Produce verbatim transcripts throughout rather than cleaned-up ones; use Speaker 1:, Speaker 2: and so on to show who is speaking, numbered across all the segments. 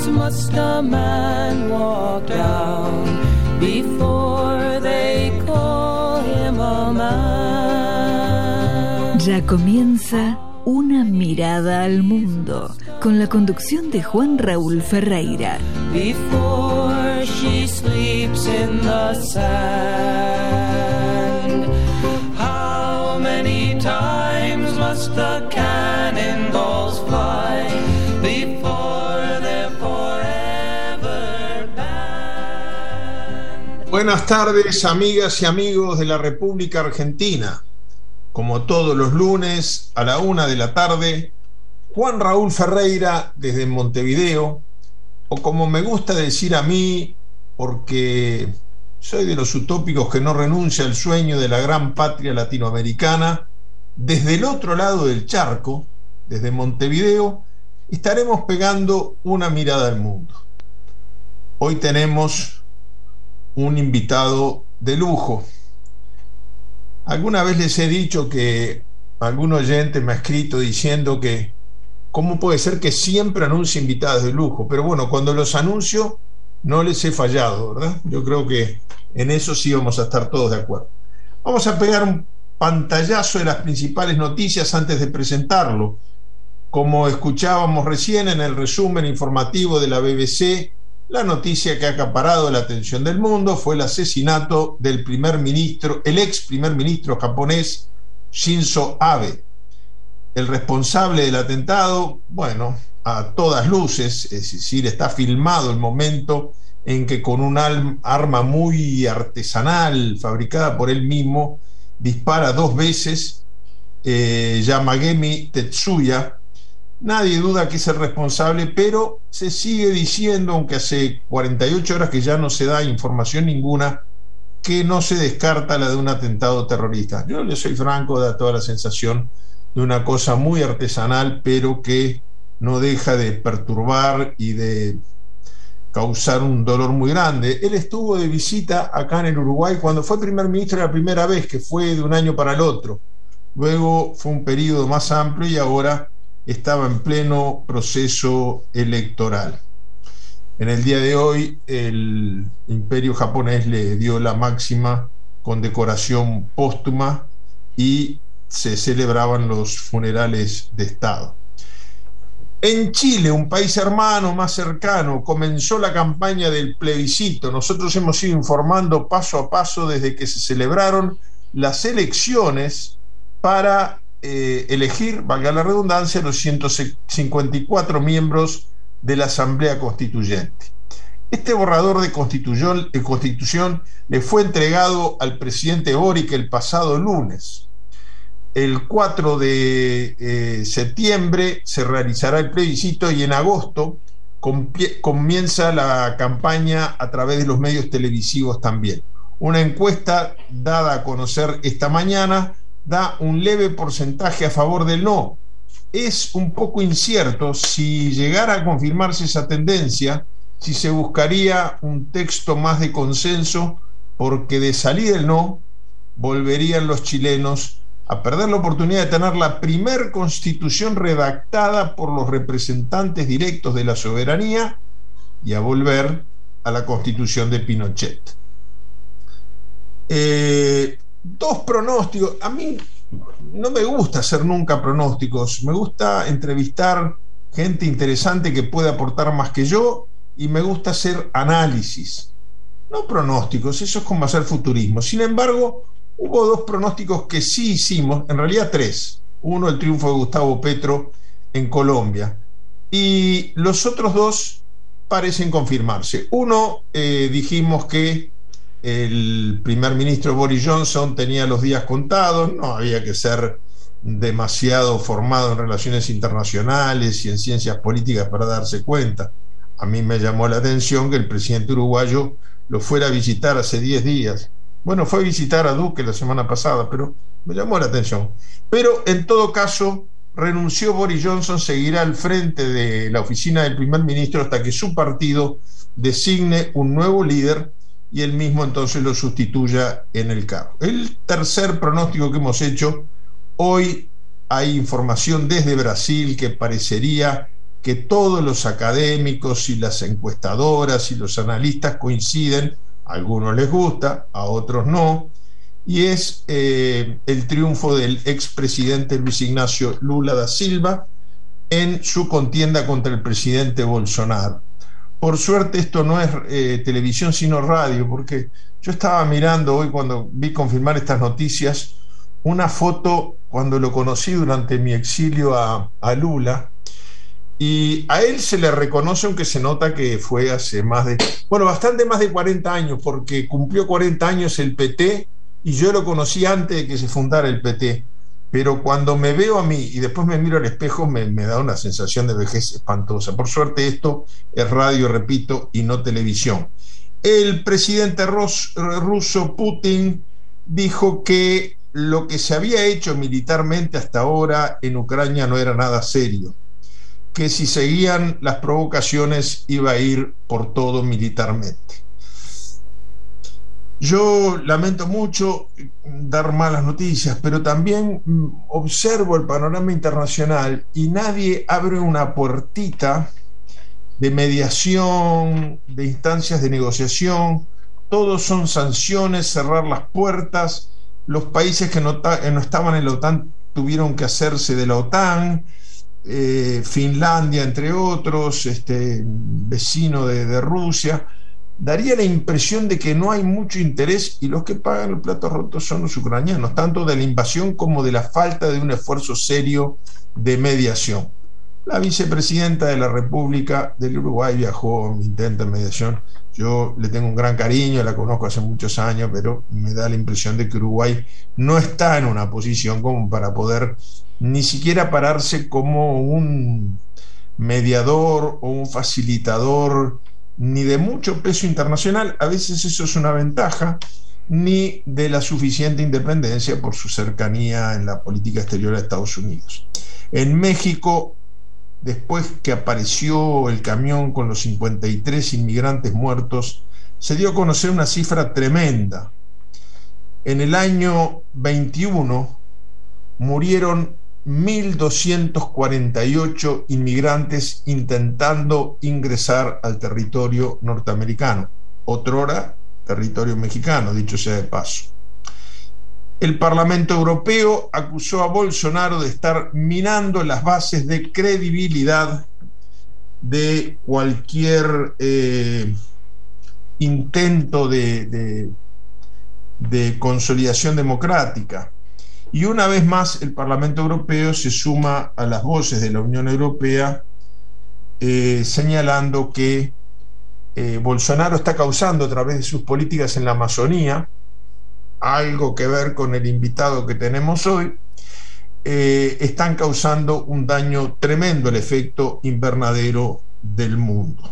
Speaker 1: must a man walk down before they call him a man.
Speaker 2: Ya comienza Una mirada al mundo, con la conducción de Juan Raúl Ferreira.
Speaker 1: Before she sleeps in the sand, how many times must the cannonballs fly before they're forever banned?
Speaker 3: Buenas tardes, amigas y amigos de la República Argentina. Como todos los lunes a la una de la tarde, Juan Raúl Ferreira desde Montevideo, o como me gusta decir a mí, porque soy de los utópicos que no renuncia al sueño de la gran patria latinoamericana, desde el otro lado del charco, desde Montevideo, estaremos pegando una mirada al mundo. Hoy tenemos un invitado de lujo. Alguna vez les he dicho que algún oyente me ha escrito diciendo que cómo puede ser que siempre anuncie invitados de lujo, pero bueno, cuando los anuncio no les he fallado, ¿verdad? Yo creo que en eso sí vamos a estar todos de acuerdo. Vamos a pegar un pantallazo de las principales noticias antes de presentarlo. Como escuchábamos recién en el resumen informativo de la B B C, la noticia que ha acaparado la atención del mundo fue el asesinato del primer ministro, el ex primer ministro japonés Shinzo Abe. El responsable del atentado, bueno, a todas luces, es decir, está filmado el momento en que con un arma muy artesanal, fabricada por él mismo, dispara dos veces, eh, Yamagami Tetsuya. Nadie duda que es el responsable, pero se sigue diciendo, aunque hace cuarenta y ocho horas que ya no se da información ninguna, que no se descarta la de un atentado terrorista. Yo le soy franco, da toda la sensación de una cosa muy artesanal, pero que no deja de perturbar y de causar un dolor muy grande. Él estuvo de visita acá en el Uruguay cuando fue primer ministro la primera vez, que fue de un año para el otro. Luego fue un periodo más amplio y ahora estaba en pleno proceso electoral. En el día de hoy el imperio japonés le dio la máxima condecoración póstuma y se celebraban los funerales de Estado. En Chile, un país hermano más cercano, comenzó la campaña del plebiscito. Nosotros hemos ido informando paso a paso desde que se celebraron las elecciones para Eh, elegir, valga la redundancia, los ciento cincuenta y cuatro miembros de la Asamblea Constituyente. Este borrador de constitución, de constitución le fue entregado al presidente Boric el pasado lunes. El cuatro de eh, septiembre se realizará el plebiscito y en agosto comienza la campaña a través de los medios televisivos también. Una encuesta dada a conocer esta mañana da un leve porcentaje a favor del no. Es un poco incierto si llegara a confirmarse esa tendencia, si se buscaría un texto más de consenso, porque de salir el no, volverían los chilenos a perder la oportunidad de tener la primer constitución redactada por los representantes directos de la soberanía y a volver a la constitución de Pinochet. Eh, Dos pronósticos. A mí no me gusta hacer nunca pronósticos, me gusta entrevistar gente interesante que puede aportar más que yo y me gusta hacer análisis, no pronósticos, eso es como hacer futurismo. Sin embargo, hubo dos pronósticos que sí hicimos, en realidad tres. Uno, el triunfo de Gustavo Petro en Colombia, y los otros dos parecen confirmarse. Uno, eh, dijimos que el primer ministro Boris Johnson tenía los días contados, no había que ser demasiado formado en relaciones internacionales y en ciencias políticas para darse cuenta. A mí me llamó la atención que el presidente uruguayo lo fuera a visitar hace diez días. Bueno, fue a visitar a Duque la semana pasada, pero me llamó la atención. Pero en todo caso, renunció Boris Johnson, seguirá al frente de la oficina del primer ministro hasta que su partido designe un nuevo líder y él mismo entonces lo sustituya en el cargo. El tercer pronóstico que hemos hecho, hoy hay información desde Brasil que parecería que todos los académicos y las encuestadoras y los analistas coinciden, a algunos les gusta, a otros no, y es eh, el triunfo del expresidente Luis Ignacio Lula da Silva en su contienda contra el presidente Bolsonaro. Por suerte esto no es eh, televisión sino radio, porque yo estaba mirando hoy cuando vi confirmar estas noticias una foto cuando lo conocí durante mi exilio a, a Lula, y a él se le reconoce, aunque se nota que fue hace más de, bueno, bastante más de cuarenta años, porque cumplió cuarenta años el P T y yo lo conocí antes de que se fundara el P T. Pero cuando me veo a mí y después me miro al espejo, me, me da una sensación de vejez espantosa. Por suerte esto es radio, repito, y no televisión. El presidente ros, ruso Putin dijo que lo que se había hecho militarmente hasta ahora en Ucrania no era nada serio, que si seguían las provocaciones iba a ir por todo militarmente. Yo lamento mucho dar malas noticias, pero también observo el panorama internacional y nadie abre una puertita de mediación, de instancias de negociación. Todos son sanciones, cerrar las puertas. Los países que no, no estaban en la OTAN tuvieron que hacerse de la OTAN, eh, Finlandia entre otros, este, vecino de, de Rusia. Daría la impresión de que no hay mucho interés y los que pagan los platos rotos son los ucranianos, tanto de la invasión como de la falta de un esfuerzo serio de mediación. La vicepresidenta de la República del Uruguay viajó a un intento de mediación. Yo le tengo un gran cariño, la conozco hace muchos años, pero me da la impresión de que Uruguay no está en una posición como para poder ni siquiera pararse como un mediador o un facilitador, ni de mucho peso internacional, a veces eso es una ventaja, ni de la suficiente independencia por su cercanía en la política exterior de Estados Unidos. En México, después que apareció el camión con los cincuenta y tres inmigrantes muertos, se dio a conocer una cifra tremenda. En el año veintiuno murieron mil doscientos cuarenta y ocho inmigrantes intentando ingresar al territorio norteamericano, otrora territorio mexicano, dicho sea de paso. El Parlamento Europeo acusó a Bolsonaro de estar minando las bases de credibilidad de cualquier eh, intento de, de, de consolidación democrática. Y una vez más el Parlamento Europeo se suma a las voces de la Unión Europea eh, señalando que eh, Bolsonaro está causando a través de sus políticas en la Amazonía, algo que ver con el invitado que tenemos hoy, eh, están causando un daño tremendo al efecto invernadero del mundo.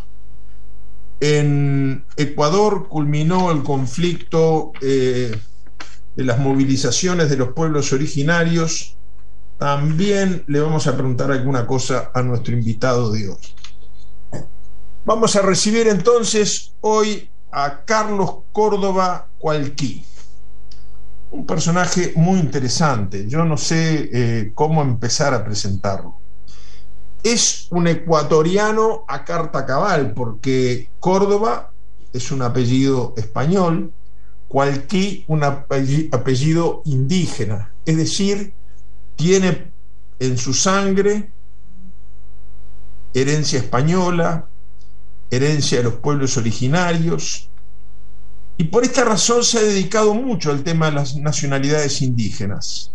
Speaker 3: En Ecuador culminó el conflicto eh, de las movilizaciones de los pueblos originarios. También le vamos a preguntar alguna cosa a nuestro invitado de hoy. Vamos a recibir entonces hoy a Carlos Córdoba Cualquí, un personaje muy interesante. Yo no sé eh, cómo empezar a presentarlo. Es un ecuatoriano a carta cabal, porque Córdoba es un apellido español, Cualquí un apellido indígena, es decir, tiene en su sangre herencia española, herencia de los pueblos originarios, y por esta razón se ha dedicado mucho al tema de las nacionalidades indígenas.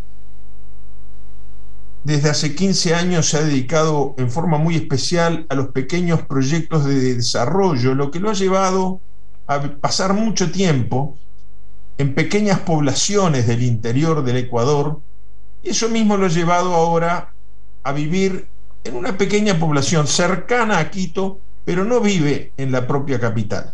Speaker 3: Desde hace quince años se ha dedicado en forma muy especial a los pequeños proyectos de desarrollo, lo que lo ha llevado a pasar mucho tiempo en pequeñas poblaciones del interior del Ecuador, y eso mismo lo ha llevado ahora a vivir en una pequeña población cercana a Quito, pero no vive en la propia capital.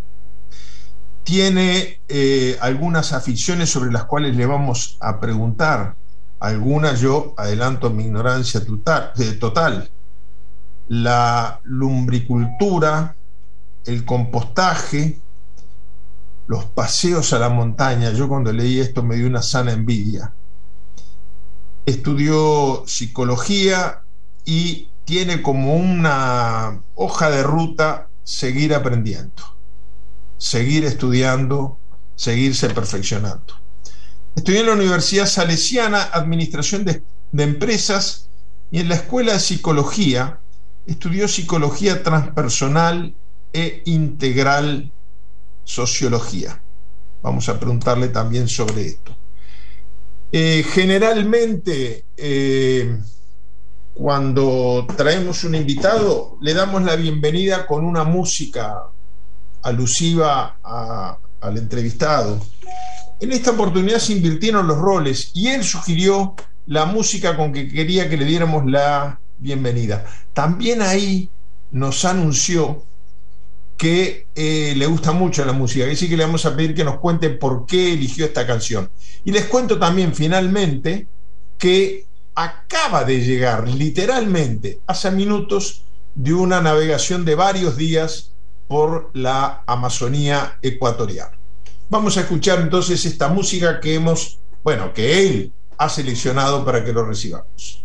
Speaker 3: Tiene eh, algunas aficiones sobre las cuales le vamos a preguntar. Algunas yo adelanto mi ignorancia total, eh, total. La lumbricultura, el compostaje, los paseos a la montaña. Yo cuando leí esto me dio una sana envidia. Estudió psicología y tiene como una hoja de ruta seguir aprendiendo, seguir estudiando, seguirse perfeccionando. Estudió en la Universidad Salesiana Administración de, de Empresas y en la Escuela de Psicología estudió Psicología Transpersonal e Integral Sociología. Vamos a preguntarle también sobre esto. Eh, generalmente, eh, cuando traemos un invitado, le damos la bienvenida con una música alusiva a, al entrevistado. En esta oportunidad se invirtieron los roles y él sugirió la música con que quería que le diéramos la bienvenida. También ahí nos anunció que eh, le gusta mucho la música, así que le vamos a pedir que nos cuente por qué eligió esta canción. Y les cuento también finalmente que acaba de llegar literalmente hace minutos de una navegación de varios días por la Amazonía ecuatoriana. Vamos a escuchar entonces esta música que hemos, bueno, que él ha seleccionado para que lo recibamos.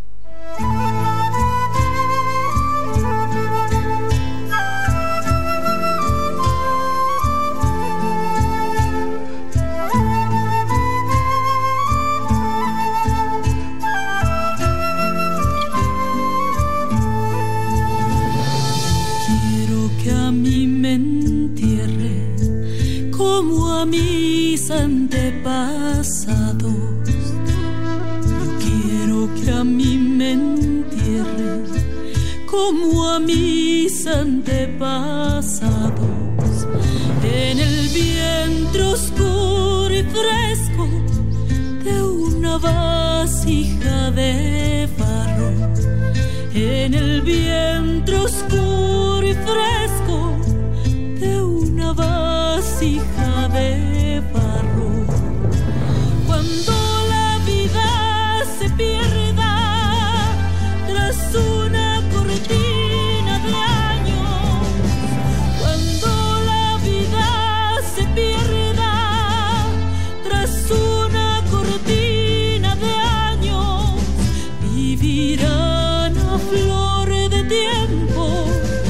Speaker 4: Mis antepasados, yo quiero que a mí me entierren como a mis antepasados, en el vientre oscuro y fresco de una vasija de barro, en el vientre oscuro y fresco de una vasija de barro. Cuando la vida se pierda tras una cortina de años, cuando la vida se pierda tras una cortina de años, vivirán a flor de tiempo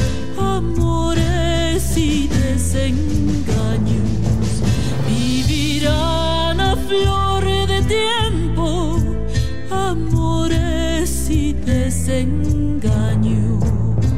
Speaker 4: amores y desengaños. Vivirán a flor de tiempo amores y desengaños.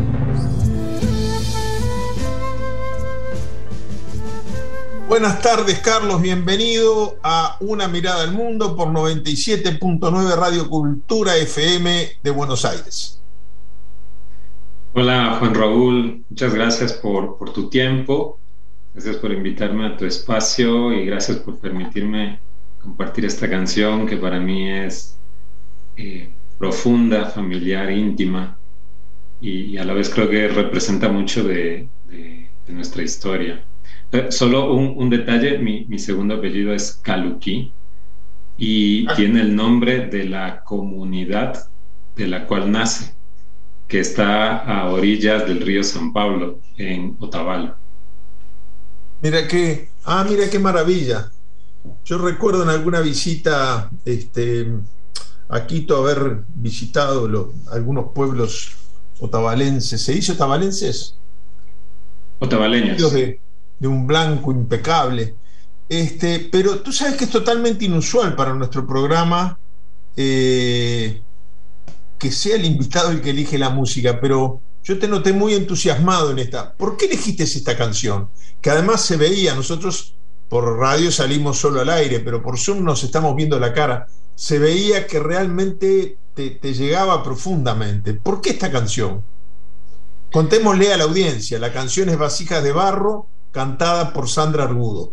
Speaker 3: Buenas tardes, Carlos, bienvenido a Una Mirada al Mundo por noventa y siete punto nueve Radio Cultura F M de Buenos Aires.
Speaker 5: Hola, Juan Raúl, muchas gracias por, por tu tiempo. Gracias por invitarme a tu espacio y gracias por permitirme compartir esta canción que para mí es eh, profunda, familiar, íntima y, y a la vez creo que representa mucho de, de, de nuestra historia. Eh, solo un, un detalle, mi, mi segundo apellido es Caluquí y ah. tiene el nombre de la comunidad de la cual nace, que está a orillas del río San Pablo, en Otavalo.
Speaker 3: Mira qué, ah, mira qué maravilla. Yo recuerdo en alguna visita este, a Quito haber visitado lo, algunos pueblos otavalenses. ¿Se dice otavalenses?
Speaker 5: Otavaleños.
Speaker 3: De, de un blanco impecable. Este, pero tú sabes que es totalmente inusual para nuestro programa eh, que sea el invitado el que elige la música, pero yo te noté muy entusiasmado en esta. ¿Por qué elegiste esta canción? Que además se veía, nosotros por radio salimos solo al aire, pero por Zoom nos estamos viendo la cara. Se veía que realmente te, te llegaba profundamente. ¿Por qué esta canción? Contémosle a la audiencia. La canción es Vasijas de Barro, cantada por Sandra Argudo.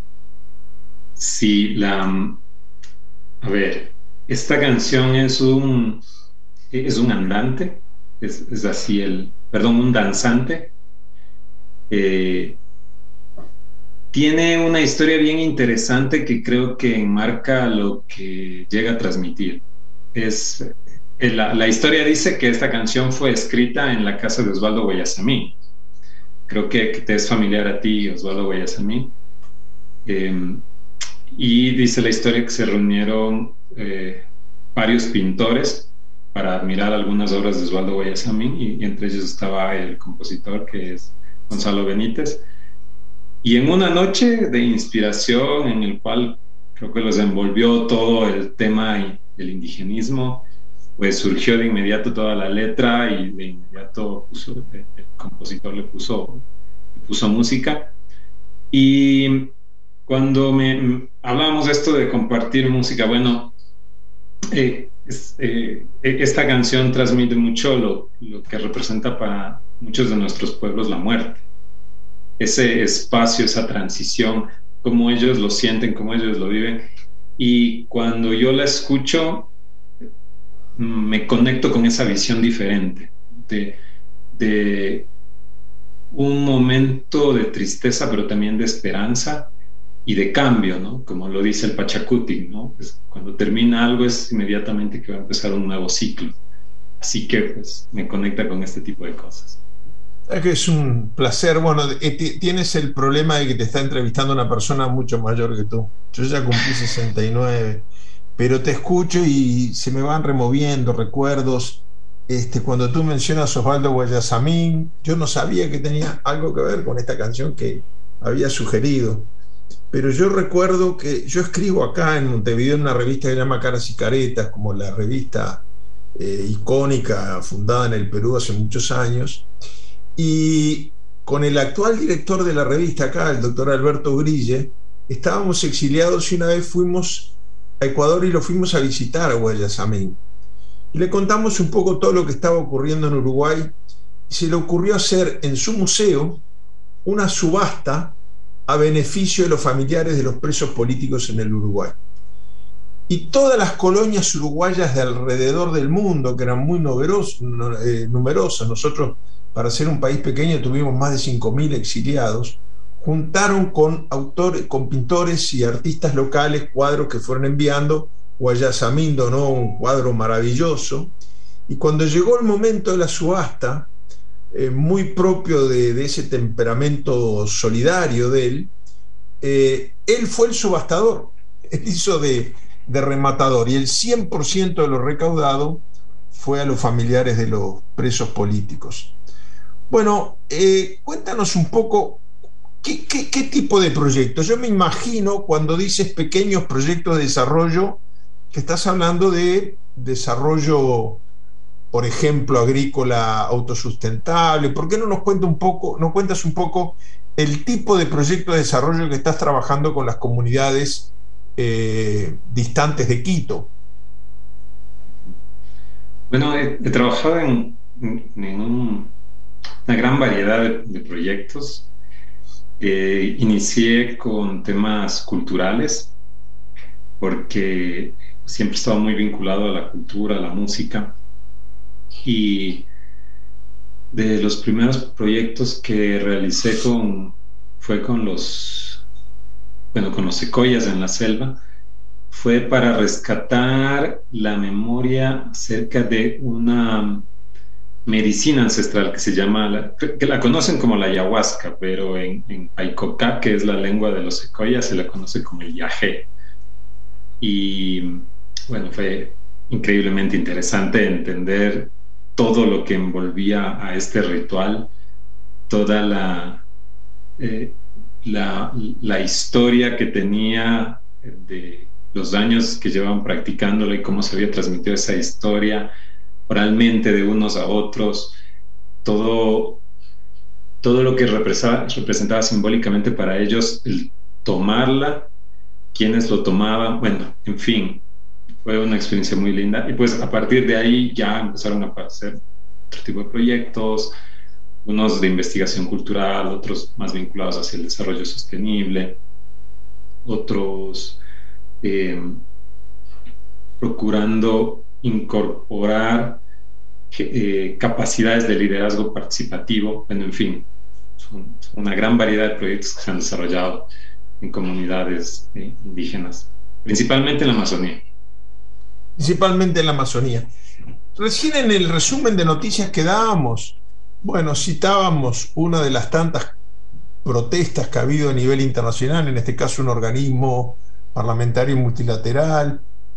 Speaker 5: Sí, la... A ver, esta canción es un... es un andante, es, es así el... Perdón, un danzante. Eh, tiene una historia bien interesante que creo que enmarca lo que llega a transmitir. Es, la, la historia dice que esta canción fue escrita en la casa de Osvaldo Guayasamín. Creo que, que te es familiar a ti, Osvaldo Guayasamín. Eh, y dice la historia que se reunieron eh, varios pintores para admirar algunas obras de Osvaldo Guayasamín, y, y entre ellos estaba el compositor, que es Gonzalo Benítez. Y en una noche de inspiración en el cual creo que los envolvió todo el tema del indigenismo, pues surgió de inmediato toda la letra, y de inmediato puso, el, el compositor le puso, le puso música. Y cuando me hablábamos de esto de compartir música, bueno, eh, es, eh, esta canción transmite mucho lo, lo que representa para muchos de nuestros pueblos la muerte, ese espacio, esa transición, cómo ellos lo sienten, cómo ellos lo viven. Y cuando yo la escucho, me conecto con esa visión diferente de, de un momento de tristeza, pero también de esperanza y de cambio, ¿no? Como lo dice el Pachacuti, ¿no? Pues cuando termina algo es inmediatamente que va a empezar un nuevo ciclo. Así que pues me conecta con este tipo de cosas.
Speaker 3: Es que es un placer. Bueno, eh, tienes el problema de que te está entrevistando una persona mucho mayor que tú. Yo ya cumplí sesenta y nueve, pero te escucho y se me van removiendo recuerdos. Este, cuando tú mencionas Osvaldo Guayasamín, yo no sabía que tenía algo que ver con esta canción que había sugerido, pero yo recuerdo que yo escribo acá en Montevideo en una revista que se llama Caras y Caretas, como la revista eh, icónica fundada en el Perú hace muchos años, y con el actual director de la revista acá, el doctor Alberto Grille, estábamos exiliados y una vez fuimos a Ecuador y lo fuimos a visitar a Guayasamín. Y le contamos un poco todo lo que estaba ocurriendo en Uruguay, y se le ocurrió hacer en su museo una subasta a beneficio de los familiares de los presos políticos en el Uruguay. Y todas las colonias uruguayas de alrededor del mundo, que eran muy numeros, eh, numerosas, nosotros para ser un país pequeño tuvimos más de cinco mil exiliados, juntaron con autores, con pintores y artistas locales cuadros que fueron enviando. Guayasamín donó un cuadro maravilloso, y cuando llegó el momento de la subasta, eh, muy propio de, de ese temperamento solidario de él, eh, él fue el subastador, él hizo de, de rematador, y el cien por ciento de lo recaudado fue a los familiares de los presos políticos. Bueno, eh, cuéntanos un poco ¿qué, qué, qué tipo de proyectos. Yo me imagino, cuando dices pequeños proyectos de desarrollo, que estás hablando de desarrollo, por ejemplo, agrícola autosustentable. ¿Por qué no nos cuenta un poco, nos cuentas un poco el tipo de proyecto de desarrollo que estás trabajando con las comunidades eh, distantes de Quito?
Speaker 5: Bueno, he, he trabajado en, en un, una gran variedad de, de proyectos. Eh, inicié con temas culturales, porque siempre he estado muy vinculado a la cultura, a la música, y de los primeros proyectos que realicé con, fue con los, bueno, con los secoyas en la selva, fue para rescatar la memoria acerca de una medicina ancestral que se llama, la, que la conocen como la ayahuasca, pero en, en Paicocá, que es la lengua de los secoyas, se la conoce como el yagé. Y bueno, fue increíblemente interesante entender todo lo que envolvía a este ritual, toda la, eh, la, la historia que tenía de los años que llevaban practicándolo y cómo se había transmitido esa historia oralmente de unos a otros, todo, todo lo que representaba, representaba simbólicamente para ellos el tomarla, quienes lo tomaban, bueno, en fin, fue una experiencia muy linda. Y pues a partir de ahí ya empezaron a aparecer otro tipo de proyectos, unos de investigación cultural, otros más vinculados hacia el desarrollo sostenible, otros eh, procurando incorporar eh, capacidades de liderazgo participativo. Bueno, en fin, son una gran variedad de proyectos que se han desarrollado en comunidades eh, indígenas, principalmente en la Amazonía.
Speaker 3: Principalmente en la Amazonía. Recién en el resumen de noticias que dábamos, bueno, citábamos una de las tantas protestas que ha habido a nivel internacional, en este caso un organismo parlamentario multilateral,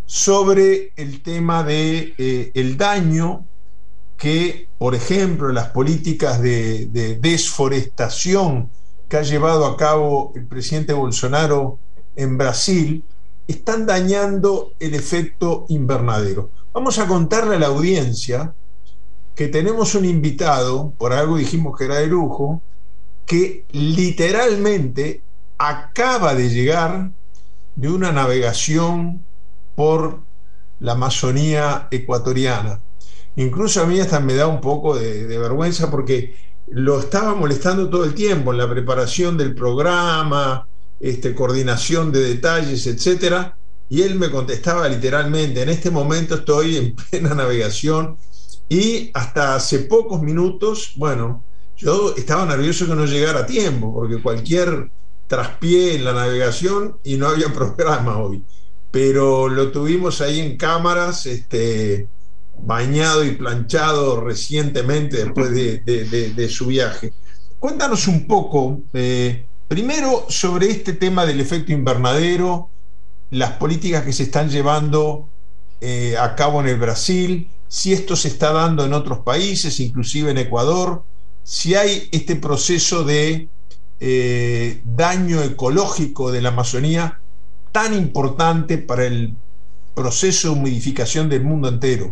Speaker 3: sobre el tema de eh, el daño que, por ejemplo, las políticas de, de desforestación que ha llevado a cabo el presidente Bolsonaro en Brasil están dañando el efecto invernadero. Vamos a contarle a la audiencia que tenemos un invitado, por algo dijimos que era de lujo, que literalmente acaba de llegar de una navegación por la Amazonía ecuatoriana. Incluso a mí hasta me da un poco de, de vergüenza porque lo estaba molestando todo el tiempo en la preparación del programa, este, coordinación de detalles, etcétera, y él me contestaba literalmente: en este momento estoy en plena navegación. Y hasta hace pocos minutos, bueno, yo estaba nervioso que no llegara a tiempo, porque cualquier traspié en la navegación y no había programa hoy. Pero lo tuvimos ahí en cámaras, este, bañado y planchado recientemente después de, de, de, de su viaje. Cuéntanos un poco, eh, primero, sobre este tema del efecto invernadero, las políticas que se están llevando eh, a cabo en el Brasil, si esto se está dando en otros países, inclusive en Ecuador, si hay este proceso de eh, daño ecológico de la Amazonía tan importante para el proceso de humidificación del mundo entero.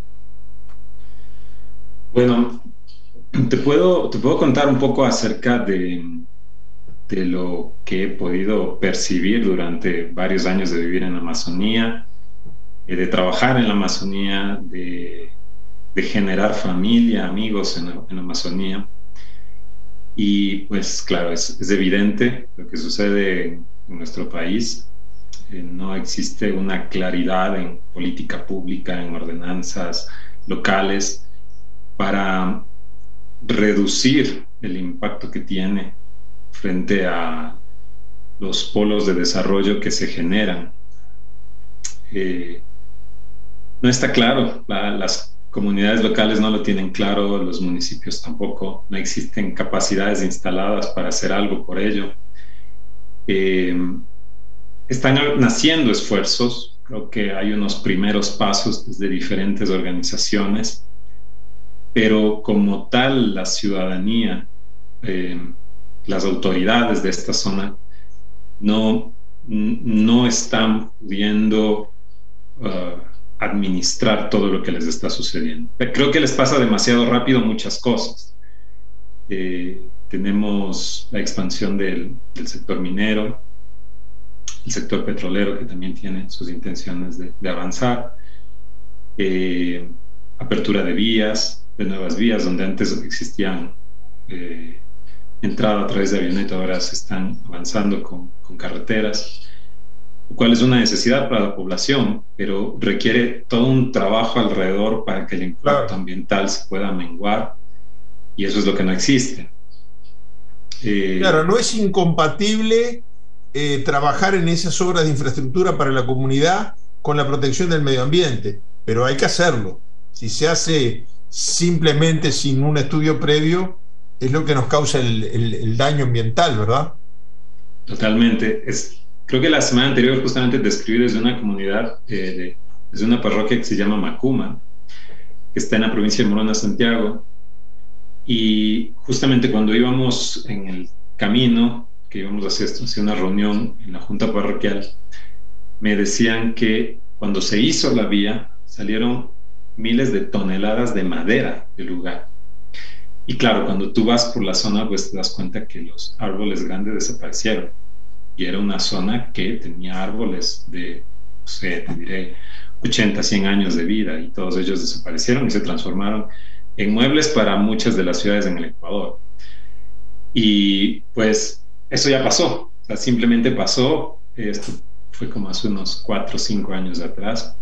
Speaker 5: Bueno, te puedo, te puedo contar un poco acerca de, de lo que he podido percibir durante varios años de vivir en la Amazonía, de trabajar en la Amazonía, de, de generar familia, amigos en la, en la Amazonía. Y pues claro, es, es evidente lo que sucede en nuestro país. Eh, no existe una claridad en política pública, en ordenanzas locales para reducir el impacto que tiene frente a los polos de desarrollo que se generan. Eh, no está claro, la, las comunidades locales no lo tienen claro, los municipios tampoco, no existen capacidades instaladas para hacer algo por ello. Eh, están naciendo esfuerzos, creo que hay unos primeros pasos desde diferentes organizaciones, pero como tal la ciudadanía, eh, las autoridades de esta zona no, no están pudiendo uh, administrar todo lo que les está sucediendo. Creo que les pasa demasiado rápido muchas cosas. Eh, tenemos la expansión del, del sector minero, el sector petrolero, que también tiene sus intenciones de, de avanzar, eh, apertura de vías, de nuevas vías, donde antes existían eh, entrada a través de avioneta, ahora se están avanzando con, con carreteras, lo cual es una necesidad para la población, pero requiere todo un trabajo alrededor para que el impacto claro. ambiental se pueda menguar, y eso es lo que no existe.
Speaker 3: Eh, claro, no es incompatible eh, trabajar en esas obras de infraestructura para la comunidad con la protección del medio ambiente, pero hay que hacerlo. Si se hace simplemente sin un estudio previo, es lo que nos causa el, el, el daño ambiental, ¿verdad?
Speaker 5: Totalmente. Es, creo que la semana anterior justamente describí desde una comunidad, eh, de, desde una parroquia que se llama Macuma, que está en la provincia de Morona, Santiago, y justamente cuando íbamos en el camino, que íbamos a hacer, hacer una reunión en la junta parroquial, me decían que cuando se hizo la vía, salieron miles de toneladas de madera del lugar. Y claro, cuando tú vas por la zona, pues te das cuenta que los árboles grandes desaparecieron. Y era una zona que tenía árboles de, no sé, te diré, ochenta, cien años de vida, y todos ellos desaparecieron y se transformaron en muebles para muchas de las ciudades en el Ecuador. Y pues eso ya pasó, o sea, simplemente pasó. Esto fue como hace unos cuatro o cinco años atrás.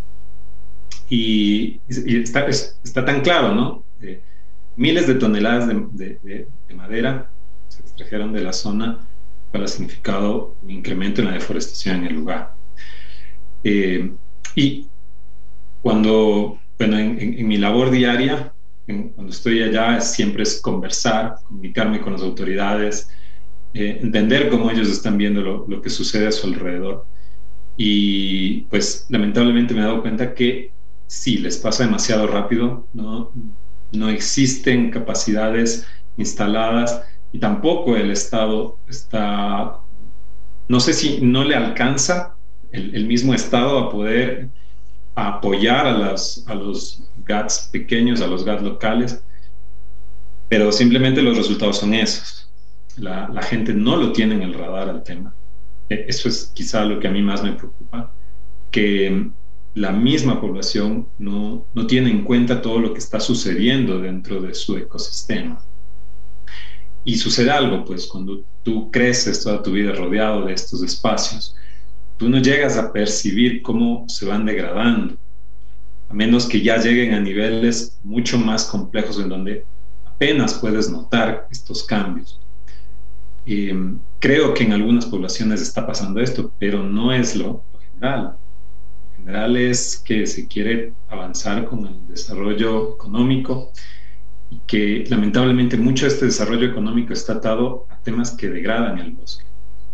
Speaker 5: Y, y está, está tan claro, ¿no? Eh, miles de toneladas de, de, de, de madera se extrajeron de la zona, para significado un incremento en la deforestación en el lugar. Eh, y cuando, bueno, en, en, en mi labor diaria, en, cuando estoy allá, siempre es conversar, comunicarme con las autoridades, eh, entender cómo ellos están viendo lo, lo que sucede a su alrededor. Y pues lamentablemente me he dado cuenta que sí, les pasa demasiado rápido, ¿no? No existen capacidades instaladas y tampoco el Estado está, no sé si no le alcanza el, el mismo Estado a poder apoyar a, las, a los G A Ts pequeños, a los G A Ts locales, pero simplemente los resultados son esos. La, la gente no lo tiene en el radar al tema. Eso es quizá lo que a mí más me preocupa, que la misma población no, no tiene en cuenta todo lo que está sucediendo dentro de su ecosistema. Y sucede algo, pues cuando tú creces toda tu vida rodeado de estos espacios, tú no llegas a percibir cómo se van degradando, a menos que ya lleguen a niveles mucho más complejos en donde apenas puedes notar estos cambios. Eh, creo que en algunas poblaciones está pasando esto, pero no es lo, lo general. Lo general es que se quiere avanzar con el desarrollo económico y que lamentablemente mucho de este desarrollo económico está atado a temas que degradan el bosque.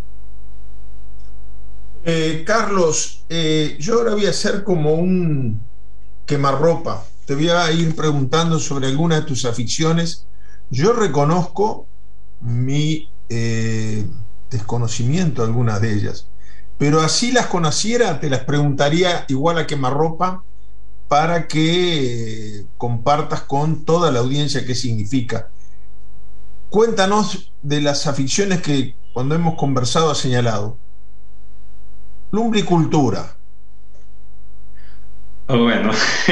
Speaker 3: Eh, Carlos, eh, yo ahora voy a hacer como un quemarropa. Te voy a ir preguntando sobre algunas de tus aficiones. Yo reconozco mi eh, desconocimiento de algunas de ellas, pero así las conociera, te las preguntaría igual a quemarropa para que eh, compartas con toda la audiencia qué significa. Cuéntanos de las aficiones que cuando hemos conversado has señalado. Lumbricultura.
Speaker 5: Oh, bueno,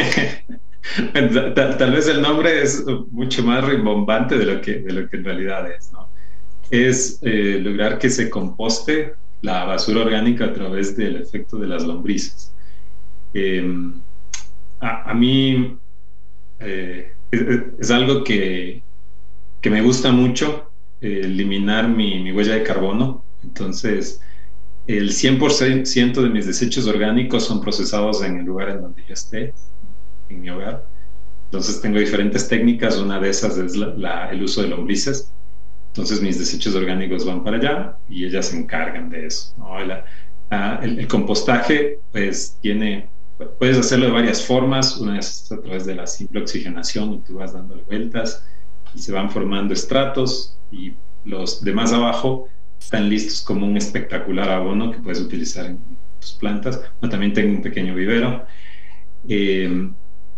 Speaker 5: tal, tal vez el nombre es mucho más rimbombante de lo que, de lo que en realidad es, ¿no? Es eh, lograr que se composte la basura orgánica a través del efecto de las lombrices. Eh, a, a mí eh, es, es algo que, que me gusta mucho, eh, eliminar mi, mi huella de carbono. Entonces, el cien por ciento de mis desechos orgánicos son procesados en el lugar en donde yo esté, en mi hogar. Entonces tengo diferentes técnicas, una de esas es la, la, el uso de lombrices. Entonces mis desechos orgánicos van para allá y ellas se encargan de eso, ¿no? La, uh, el, el compostaje pues tiene, puedes hacerlo de varias formas. Una es a través de la simple oxigenación y tú vas dándole vueltas y se van formando estratos y los de más abajo están listos como un espectacular abono que puedes utilizar en tus plantas. Yo también tengo un pequeño vivero. Eh,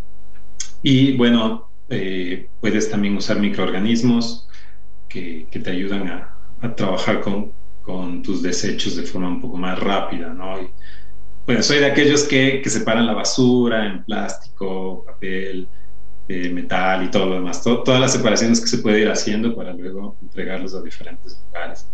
Speaker 5: y bueno, eh, puedes también usar microorganismos que, que te ayudan a, a trabajar con, con tus desechos de forma un poco más rápida, ¿no? Y, bueno, soy de aquellos que, que separan la basura en plástico, papel, eh, metal y todo lo demás. Todo, todas las separaciones que se puede ir haciendo para luego entregarlos a diferentes lugares.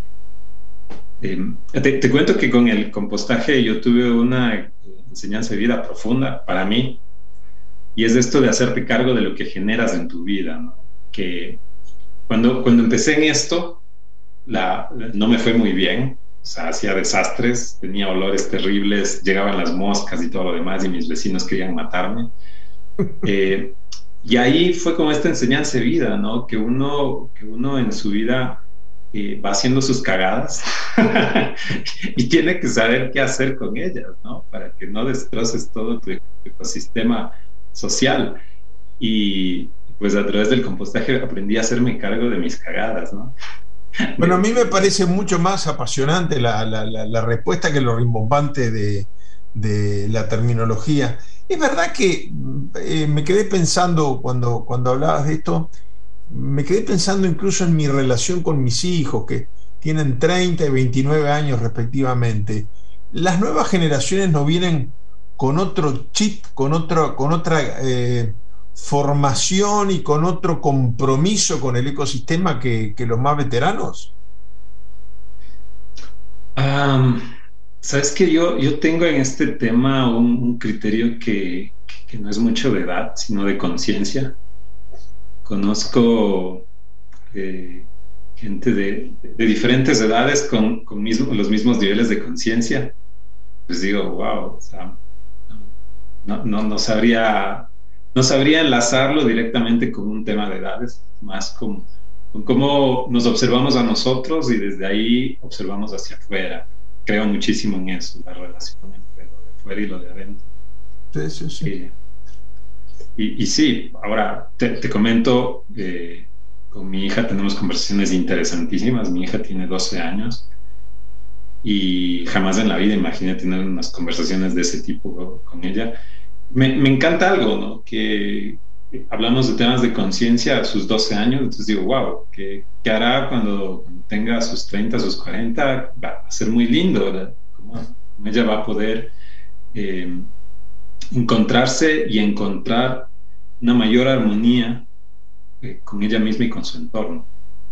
Speaker 5: Eh, te, te cuento que con el compostaje yo tuve una enseñanza de vida profunda para mí, y es esto de hacerte cargo de lo que generas en tu vida, ¿no? Que cuando, cuando empecé en esto la, no me fue muy bien, o sea, hacía desastres, tenía olores terribles, llegaban las moscas y todo lo demás y mis vecinos querían matarme. eh, y ahí fue como esta enseñanza de vida, ¿no? Que uno, que uno en su vida Eh, va haciendo sus cagadas y tiene que saber qué hacer con ellas, ¿no? Para que no destroces todo tu ecosistema social. Y pues a través del compostaje aprendí a hacerme cargo de mis cagadas, ¿no?
Speaker 3: Bueno, a mí me parece mucho más apasionante la, la, la, la respuesta que lo rimbombante de, de la terminología. Es verdad que eh, me quedé pensando cuando, cuando hablabas de esto, me quedé pensando incluso en mi relación con mis hijos, que tienen treinta y veintinueve años respectivamente. Las nuevas generaciones no vienen con otro chip, con, otro, con otra eh, formación y con otro compromiso con el ecosistema que, que los más veteranos.
Speaker 5: Um, Sabes que yo, yo tengo en este tema un, un criterio que, que no es mucho de edad, sino de conciencia. Conozco eh, gente de, de diferentes edades con, con mismo, los mismos niveles de conciencia. Pues digo, wow, o sea, no, no, no, sabría, no sabría enlazarlo directamente con un tema de edades, más con, con cómo nos observamos a nosotros y desde ahí observamos hacia afuera. creo muchísimo en eso, la relación entre lo de fuera y lo de adentro.
Speaker 3: Sí, sí, sí.
Speaker 5: Eh, y, y sí, ahora te, te comento, eh, con mi hija tenemos conversaciones interesantísimas. Mi hija tiene doce años y jamás en la vida imaginé tener unas conversaciones de ese tipo con ella. Me, me encanta algo, ¿no? Que hablamos de temas de conciencia a sus doce años, entonces digo, wow, ¿qué, qué hará cuando, cuando tenga sus treinta, sus cuarenta? Va a ser muy lindo, ¿verdad? Cómo, cómo ella va a poder eh, encontrarse y encontrar una mayor armonía eh, con ella misma y con su entorno.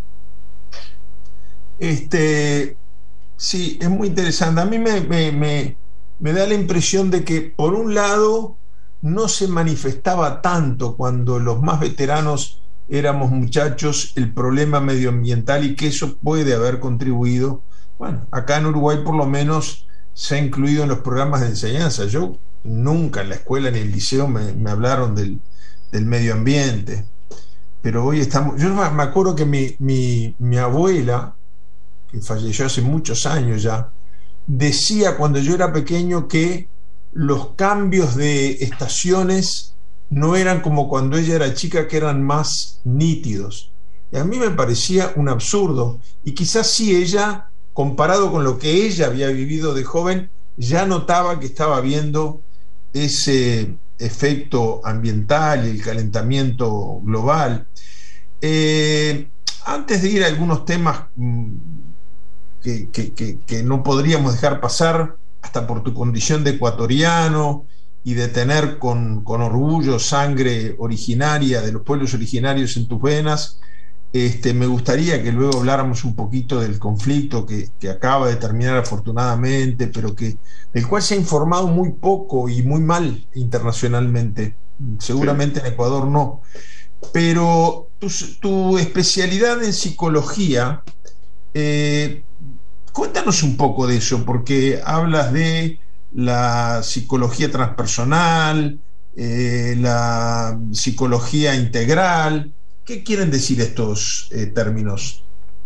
Speaker 3: Este, sí, es muy interesante. A mí me, me, me, me da la impresión de que, por un lado, no se manifestaba tanto cuando los más veteranos éramos muchachos el problema medioambiental, y que eso puede haber contribuido. Bueno, acá en Uruguay por lo menos se ha incluido en los programas de enseñanza. Yo nunca en la escuela ni en el liceo me, me hablaron del, del medio ambiente, pero hoy estamos... Yo me acuerdo que mi, mi, mi abuela, que falleció hace muchos años ya, decía cuando yo era pequeño que los cambios de estaciones no eran como cuando ella era chica, que eran más nítidos. Y a mí me parecía un absurdo, y quizás sí ella, comparado con lo que ella había vivido de joven, ya notaba que estaba viendo ese efecto ambiental y el calentamiento global. Eh, antes de ir a algunos temas que, que, que, que no podríamos dejar pasar, hasta por tu condición de ecuatoriano y de tener con, con orgullo sangre originaria de los pueblos originarios en tus venas, este, me gustaría que luego habláramos un poquito del conflicto que, que acaba de terminar afortunadamente, pero que, del cual se ha informado muy poco y muy mal internacionalmente. Seguramente sí. En Ecuador no. Pero tu, tu especialidad en psicología, eh, cuéntanos un poco de eso, porque hablas de la psicología transpersonal, eh, la psicología integral. ¿Qué quieren decir estos eh, términos?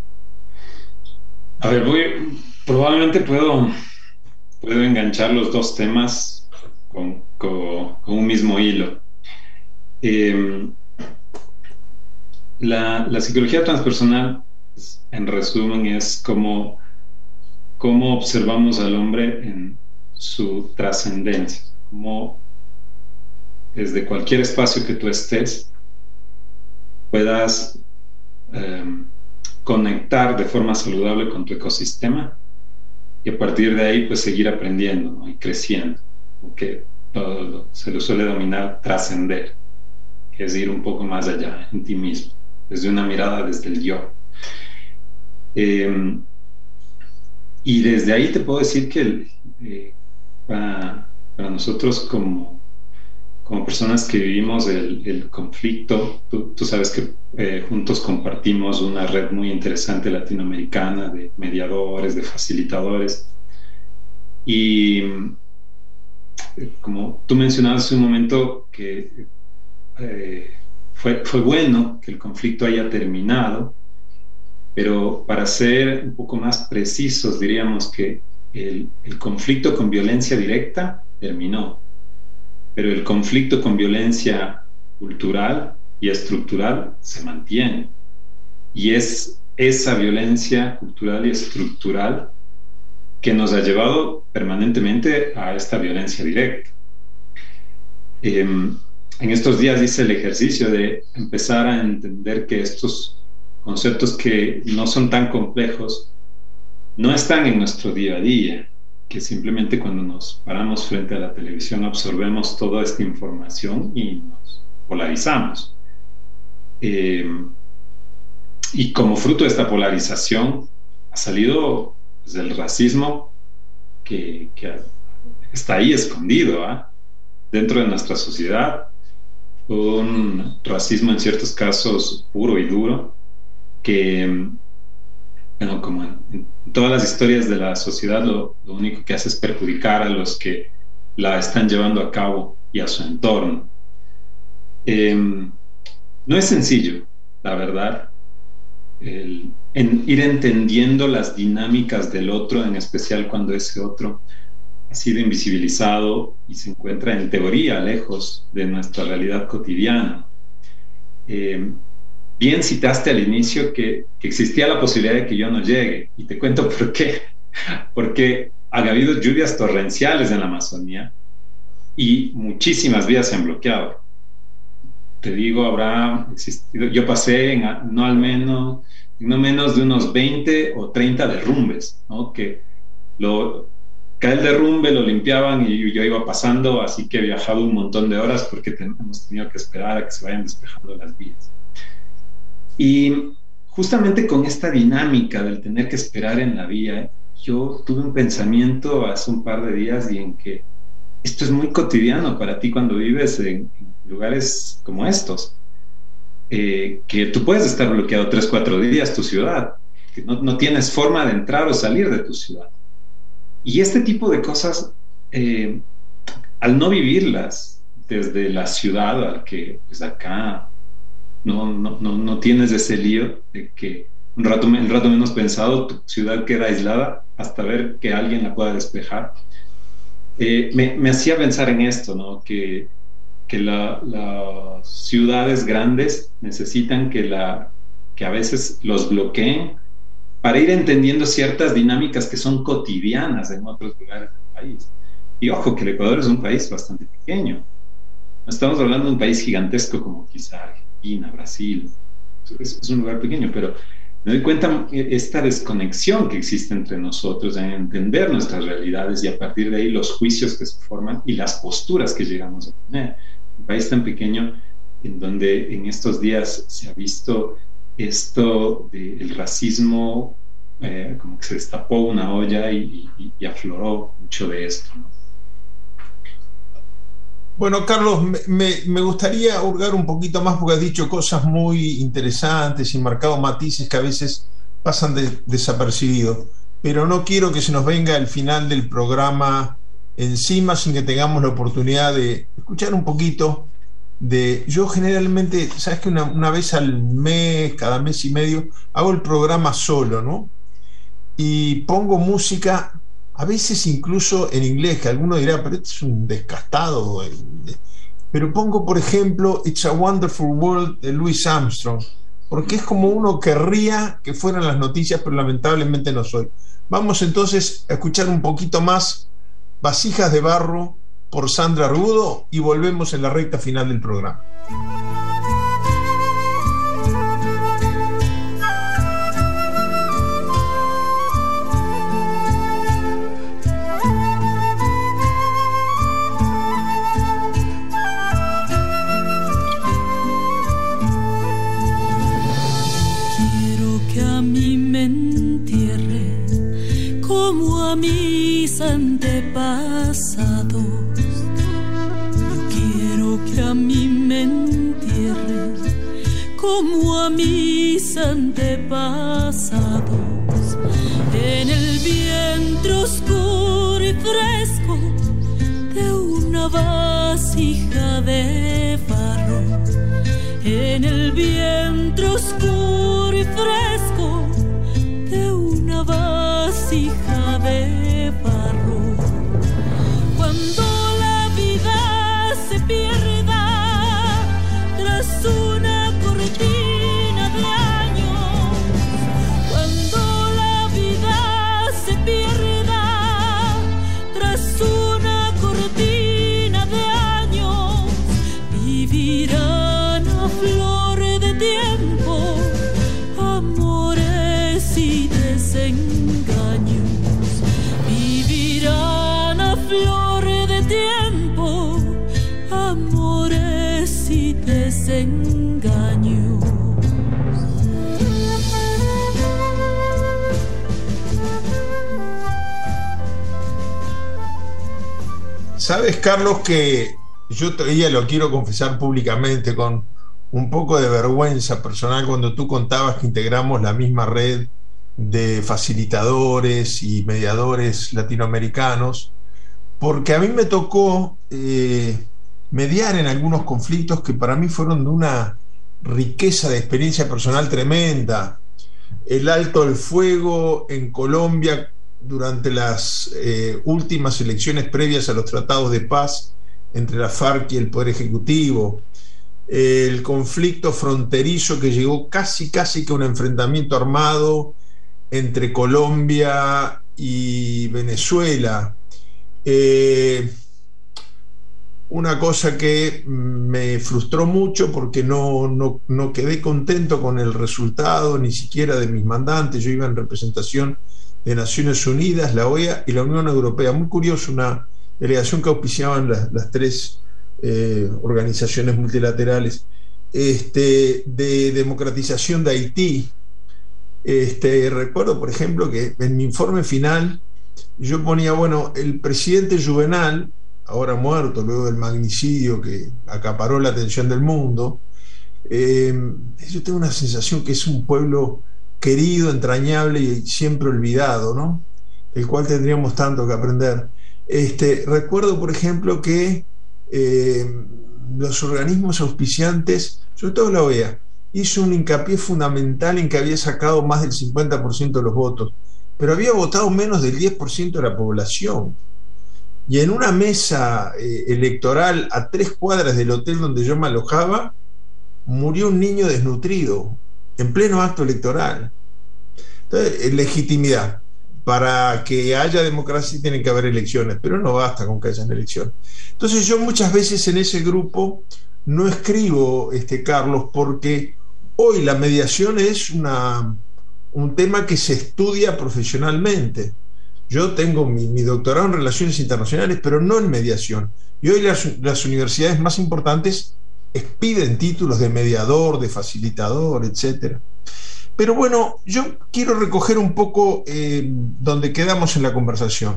Speaker 5: A ver, voy, probablemente puedo, puedo enganchar los dos temas con, con, con un mismo hilo. Eh, la, la psicología transpersonal, en resumen, es como cómo observamos al hombre en su trascendencia, cómo desde cualquier espacio que tú estés puedas eh, conectar de forma saludable con tu ecosistema, y a partir de ahí pues seguir aprendiendo, ¿no? Y creciendo, porque lo, lo, se lo suele denominar trascender, que es ir un poco más allá en ti mismo, desde una mirada desde el yo. Eh, y desde ahí te puedo decir que eh, para, para nosotros como como personas que vivimos el, el conflicto, tú, tú sabes que eh, juntos compartimos una red muy interesante latinoamericana de mediadores, de facilitadores, y eh, como tú mencionabas hace un momento que eh, fue, fue bueno que el conflicto haya terminado, pero para ser un poco más precisos diríamos que el, el conflicto con violencia directa terminó, pero el conflicto con violencia cultural y estructural se mantiene, y es esa violencia cultural y estructural que nos ha llevado permanentemente a esta violencia directa. Eh, en estos días hice el ejercicio de empezar a entender que estos conceptos, que no son tan complejos, no están en nuestro día a día, que simplemente cuando nos paramos frente a la televisión absorbemos toda esta información y nos polarizamos. Eh, y como fruto de esta polarización ha salido pues, el racismo que, que está ahí escondido, ¿eh? dentro de nuestra sociedad, un racismo en ciertos casos puro y duro, que bueno, como en, en todas las historias de la sociedad, lo, lo único que hace es perjudicar a los que la están llevando a cabo y a su entorno. Eh, no es sencillo, la verdad, el, en ir entendiendo las dinámicas del otro, en especial cuando ese otro ha sido invisibilizado y se encuentra en teoría lejos de nuestra realidad cotidiana. Eh, bien citaste al inicio que, que existía la posibilidad de que yo no llegue, y te cuento por qué. Porque ha habido lluvias torrenciales en la Amazonía y muchísimas vías se han bloqueado. Te digo, habrá existido, yo pasé en no al menos, no menos de unos veinte o treinta derrumbes, ¿no? Que lo, cae el derrumbe, lo limpiaban y yo iba pasando, así que he viajado un montón de horas porque ten, hemos tenido que esperar a que se vayan despejando las vías. Y justamente con esta dinámica del tener que esperar en la vía, yo tuve un pensamiento hace un par de días y en que esto es muy cotidiano para ti cuando vives en, en lugares como estos, eh, que tú puedes estar bloqueado tres, cuatro días tu ciudad, que no, no tienes forma de entrar o salir de tu ciudad. Y este tipo de cosas, eh, al no vivirlas desde la ciudad, al que pues acá no, no, no, no tienes ese lío de que un rato, un rato menos pensado tu ciudad queda aislada hasta ver que alguien la pueda despejar. Eh, me, me hacía pensar en esto, ¿no? Que, que la, las ciudades grandes necesitan que, la, que a veces los bloqueen para ir entendiendo ciertas dinámicas que son cotidianas en otros lugares del país. Y ojo, que el Ecuador es un país bastante pequeño. No estamos hablando de un país gigantesco como quizá Argentina, Brasil. Es, es un lugar pequeño, pero me doy cuenta esta desconexión que existe entre nosotros en entender nuestras realidades y a partir de ahí los juicios que se forman y las posturas que llegamos a tener. Un país tan pequeño en donde en estos días se ha visto esto del racismo, eh, como que se destapó una olla y, y, y afloró mucho de esto, ¿no?
Speaker 3: Bueno, Carlos, me, me gustaría hurgar un poquito más porque has dicho cosas muy interesantes y marcado matices que a veces pasan de, desapercibidos, pero no quiero que se nos venga el final del programa encima sin que tengamos la oportunidad de escuchar un poquito de... Yo generalmente, sabes que una, una vez al mes, cada mes y medio, hago el programa solo, ¿no? Y pongo música, a veces incluso en inglés, que alguno dirá, pero este es un descastado. Pero pongo, por ejemplo, It's a Wonderful World de Louis Armstrong, porque es como uno querría que fueran las noticias, pero lamentablemente no soy. Vamos entonces a escuchar un poquito más Vasijas de Barro por Sandra Argudo y volvemos en la recta final del programa.
Speaker 4: A mis antepasados, yo quiero que a mí me entierren como a mis antepasados, en el vientre oscuro y fresco de una vasija de barro, en el vientre oscuro y fresco de una vasija de barro. Cuando la vida se pierda tras una cortina de años, cuando la vida se pierda tras una cortina de años, vivirán a flor de tiempo amores y desengaños. Vivirán a flor de tiempo amores y desengaños.
Speaker 3: Sabes, Carlos, que yo todavía lo quiero confesar públicamente con un poco de vergüenza personal cuando tú contabas que integramos la misma red de facilitadores y mediadores latinoamericanos, porque a mí me tocó eh, mediar en algunos conflictos que para mí fueron de una riqueza de experiencia personal tremenda. el alto al fuego en Colombia durante las eh, últimas elecciones previas a los tratados de paz entre la FARC y el Poder Ejecutivo, el conflicto fronterizo que llegó casi casi que a un enfrentamiento armado entre Colombia y Venezuela. Eh, una cosa que me frustró mucho porque no, no, no quedé contento con el resultado ni siquiera de mis mandantes. Yo iba en representación de Naciones Unidas, la O E A y la Unión Europea. Muy curioso, una delegación que auspiciaban las, las tres eh, organizaciones multilaterales, este, de democratización de Haití. Este, recuerdo, por ejemplo, que en mi informe final yo ponía, bueno, el presidente Juvenal, ahora muerto luego del magnicidio que acaparó la atención del mundo, eh, yo tengo una sensación que es un pueblo querido, entrañable y siempre olvidado, ¿no? El cual tendríamos tanto que aprender. Este, recuerdo, por ejemplo, que eh, los organismos auspiciantes, sobre todo la O E A, hizo un hincapié fundamental en que había sacado más del cincuenta por ciento de los votos, pero había votado menos del diez por ciento de la población. Y en una mesa eh, electoral a tres cuadras del hotel donde yo me alojaba, murió un niño desnutrido en pleno acto electoral. Entonces, legitimidad. Para que haya democracia tiene que haber elecciones, pero no basta con que hayan elecciones. Entonces yo muchas veces en ese grupo no escribo, este, Carlos, porque hoy la mediación es una, un tema que se estudia profesionalmente. Yo tengo mi, mi doctorado en Relaciones Internacionales, pero no en mediación. Y hoy las, las universidades más importantes expiden títulos de mediador, de facilitador, etcétera. Pero bueno, yo quiero recoger un poco eh, donde quedamos en la conversación.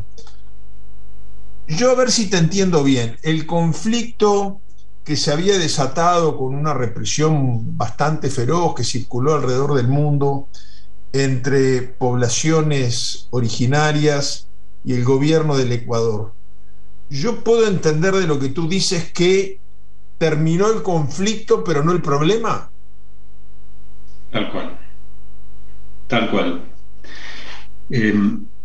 Speaker 3: Yo a ver si te entiendo bien. El conflicto que se había desatado con una represión bastante feroz que circuló alrededor del mundo entre poblaciones originarias y el gobierno del Ecuador. Yo puedo entender de lo que tú dices que terminó el conflicto, pero no el problema.
Speaker 5: Tal cual. Tal cual. Eh,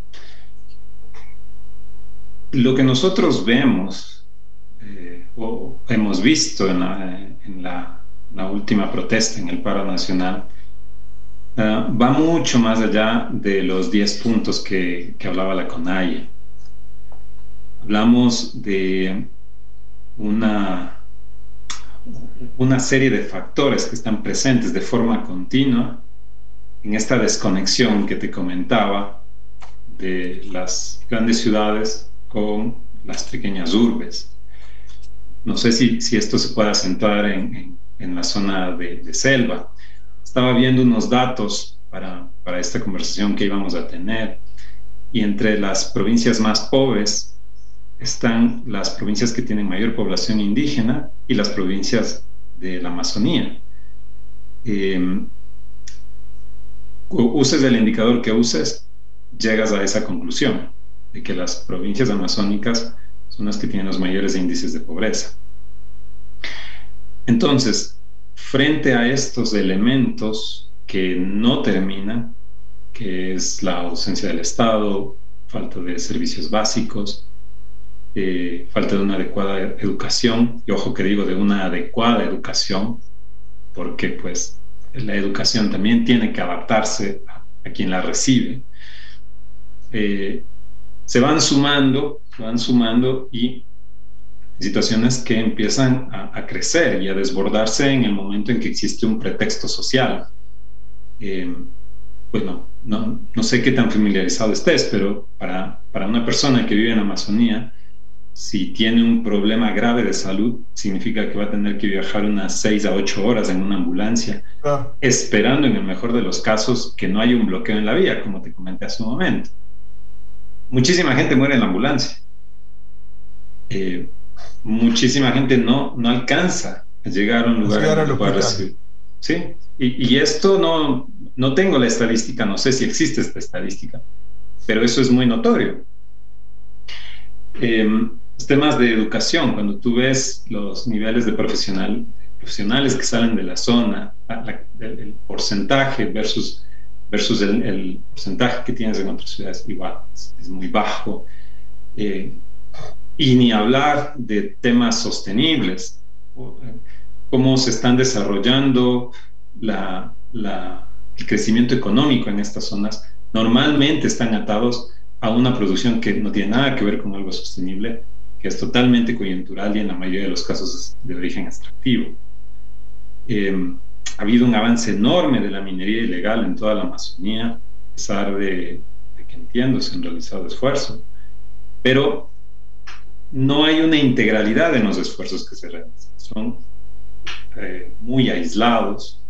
Speaker 5: lo que nosotros vemos eh, o hemos visto en, la, en la, la última protesta, en el paro nacional, uh, va mucho más allá de los diez puntos que, que hablaba la CONAIE. Hablamos de una, una serie de factores que están presentes de forma continua en esta desconexión que te comentaba de las grandes ciudades con las pequeñas urbes. No sé si, si esto se puede acentuar en, en, en la zona de, de selva. Estaba viendo unos datos para, para esta conversación que íbamos a tener, y entre las provincias más pobres están las provincias que tienen mayor población indígena y las provincias de la Amazonía. Eh, uses el indicador que uses, llegas a esa conclusión de que las provincias amazónicas son las que tienen los mayores índices de pobreza. Entonces, frente a estos elementos que no terminan, que es la ausencia del Estado, falta de servicios básicos, eh, falta de una adecuada educación, y ojo que digo de una adecuada educación, porque pues la educación también tiene que adaptarse a, a quien la recibe. Eh, se van sumando, se van sumando y situaciones que empiezan a, a crecer y a desbordarse en el momento en que existe un pretexto social. Eh, bueno, no, no sé qué tan familiarizado estés, pero para, para una persona que vive en Amazonía, si tiene un problema grave de salud, significa que va a tener que viajar unas seis a ocho horas en una ambulancia, ah. esperando en el mejor de los casos que no haya un bloqueo en la vía, como te comenté hace un momento. Muchísima gente muere en la ambulancia. Eh, muchísima gente no, no alcanza a llegar a un lugar
Speaker 3: llegar
Speaker 5: donde pueda recibir. Sí, y, y esto no, no tengo la estadística, no sé si existe esta estadística, pero eso es muy notorio. Eh, los temas de educación, cuando tú ves los niveles de profesional, profesionales que salen de la zona, la, la, el, el porcentaje versus versus el, el porcentaje que tienes en otras ciudades, igual, es, es muy bajo. Eh, y ni hablar de temas sostenibles, cómo se están desarrollando la, la, el crecimiento económico en estas zonas, normalmente están atados a una producción que no tiene nada que ver con algo sostenible, que es totalmente coyuntural y en la mayoría de los casos es de origen extractivo. Eh, ha habido un avance enorme de la minería ilegal en toda la Amazonía, a pesar de, de que entiendo se han realizado esfuerzos, pero no hay una integralidad en los esfuerzos que se realizan. Son eh, muy aislados,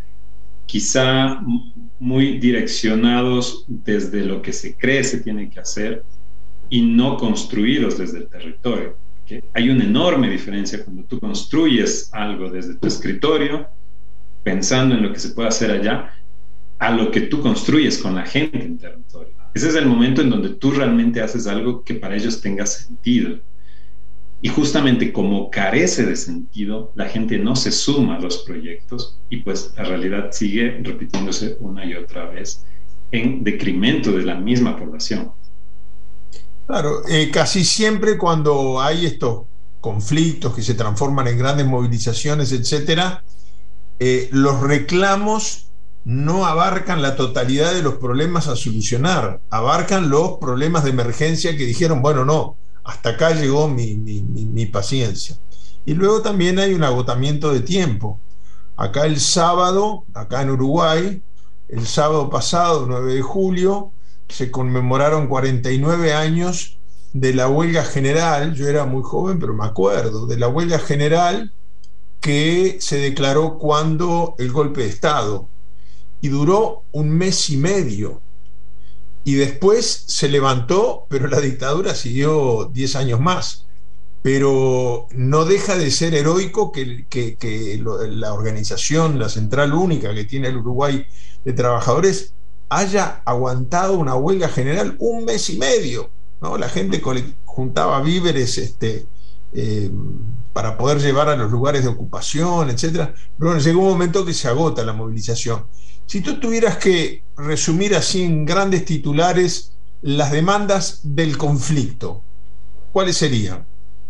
Speaker 5: quizá muy direccionados desde lo que se cree se tiene que hacer y no construidos desde el territorio. ¿Okay? Hay una enorme diferencia cuando tú construyes algo desde tu escritorio, pensando en lo que se puede hacer allá, a lo que tú construyes con la gente en territorio. Ese es el momento en donde tú realmente haces algo que para ellos tenga sentido. Y justamente como carece de sentido, la gente no se suma a los proyectos y pues la realidad sigue repitiéndose una y otra vez en decremento de la misma población.
Speaker 3: Claro, eh, casi siempre cuando hay estos conflictos que se transforman en grandes movilizaciones, etcétera, eh, los reclamos no abarcan la totalidad de los problemas a solucionar, abarcan los problemas de emergencia que dijeron, bueno, no, hasta acá llegó mi, mi, mi, mi paciencia. Y luego también hay un agotamiento de tiempo. Acá el sábado, acá en Uruguay, el sábado pasado, nueve de julio, se conmemoraron cuarenta y nueve años de la huelga general. Yo era muy joven, pero me acuerdo, de la huelga general que se declaró cuando el golpe de Estado, y duró un mes y medio. Y después se levantó, pero la dictadura siguió diez años más. Pero no deja de ser heroico que, que, que lo, la organización, la central única que tiene el Uruguay de trabajadores, haya aguantado una huelga general un mes y medio, ¿no? La gente juntaba víveres este, eh, para poder llevar a los lugares de ocupación, etcétera. Pero bueno, llegó un momento que se agota la movilización. Si tú tuvieras que resumir así en grandes titulares las demandas del conflicto, ¿cuáles serían?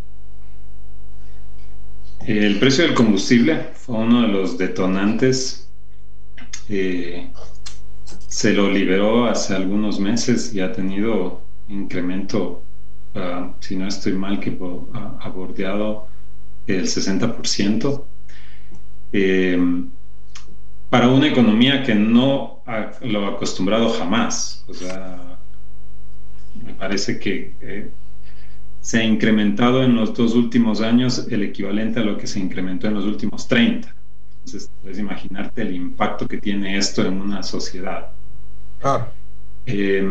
Speaker 5: El precio del combustible fue uno de los detonantes. Eh, se lo liberó hace algunos meses y ha tenido incremento, uh, si no estoy mal, que ha, ha bordeado el sesenta por ciento. Eh, para una economía que no ha, lo ha acostumbrado jamás. O sea, me parece que eh, se ha incrementado en los dos últimos años el equivalente a lo que se incrementó en los últimos treinta. Entonces, puedes imaginarte el impacto que tiene esto en una sociedad.
Speaker 3: Ah.
Speaker 5: Eh,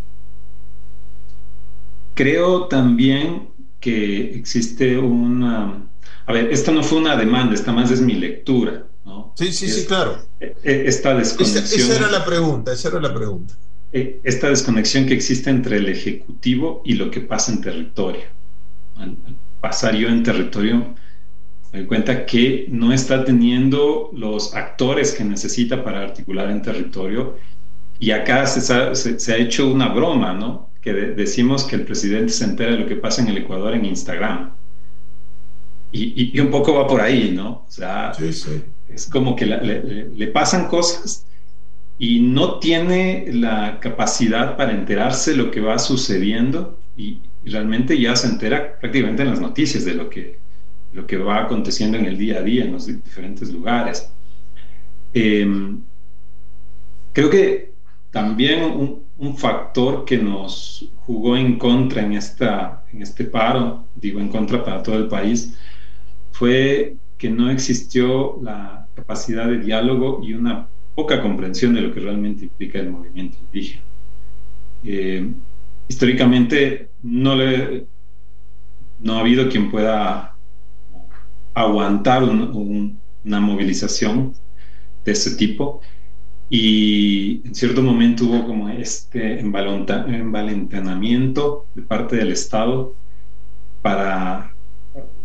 Speaker 5: creo también que existe una... A ver, esta no fue una demanda, esta más es mi lectura, ¿no?
Speaker 3: Sí, sí,
Speaker 5: es,
Speaker 3: sí, claro.
Speaker 5: Esta desconexión...
Speaker 3: Esa, esa era la pregunta, esa era la pregunta.
Speaker 5: Esta desconexión que existe entre el Ejecutivo y lo que pasa en territorio. Al pasar yo en territorio, me doy cuenta que no está teniendo los actores que necesita para articular en territorio. Y acá se, se, se ha hecho una broma, ¿no? Que de, decimos que el presidente se entera de lo que pasa en el Ecuador en Instagram. Y, y, y un poco va por ahí, ¿no? O sea,
Speaker 3: sí, sí.
Speaker 5: Es como que la, le, le pasan cosas y no tiene la capacidad para enterarse de lo que va sucediendo, y realmente ya se entera prácticamente en las noticias de lo que, lo que va aconteciendo en el día a día en los diferentes lugares. Eh, creo que también un, un factor que nos jugó en contra en, esta, en este paro, digo en contra para todo el país, fue que no existió la capacidad de diálogo y una poca comprensión de lo que realmente implica el movimiento indígena. Eh, históricamente no, le, no ha habido quien pueda aguantar un, un, una movilización de ese tipo, y en cierto momento hubo como este envalentonamiento de parte del Estado para